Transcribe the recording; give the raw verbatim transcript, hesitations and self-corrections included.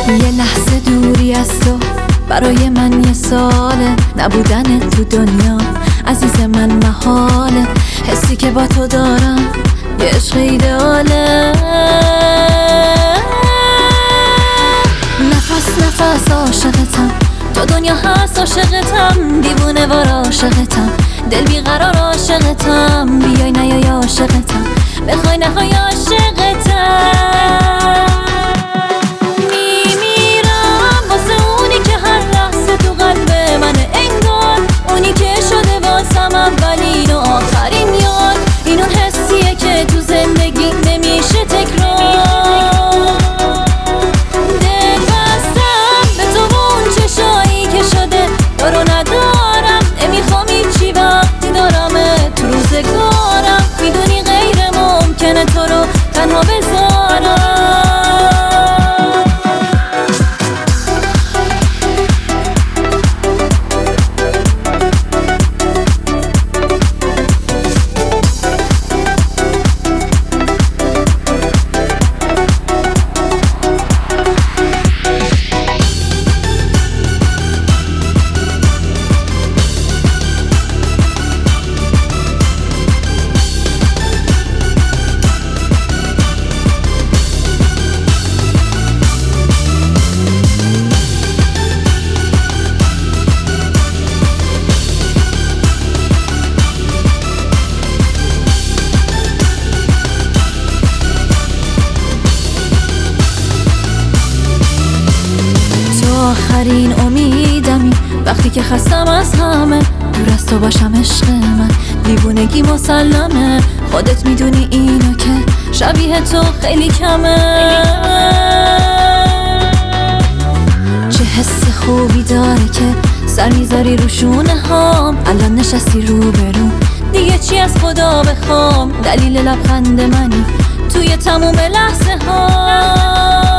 یه لحظه دوری از تو برای من یه ساله، نبودن تو دنیا عزیز من محاله. حسی که با تو دارم یه عشق ایداله. نفس نفس عاشقتم، تو دنیا هست عاشقتم، دیوونه وار عاشقتم، دل بیقرار عاشقتم. بیای نیای عاشقتم، بخوای نخوای عاشقتم. میمیرم واسه اونی که هر لحظه تو قلب منه، انگار اونی که شده واسم اولین و آخرین یاد. این اون حسیه که تو زندگی نمیشه تکرار. دل بستم به تو و اون چشایی که شده دارو ندارم، نمیخوام هیچی وقتی دارمه تو روزگارم. میدونی غیر ممکنه تو رو تنها بذارم. آخرین امیدمی وقتی که خستم از همه، دور از تو باشم عشق من، دیوونگی مسلمه. خودت میدونی اینو که شبیه تو خیلی کمه. چه حس خوبی داره که سر میذاری رو شونه هام، الان نشستی رو برو، دیگه چی از خدا بخوام. دلیل لبخند منی توی تموم لحظه ها.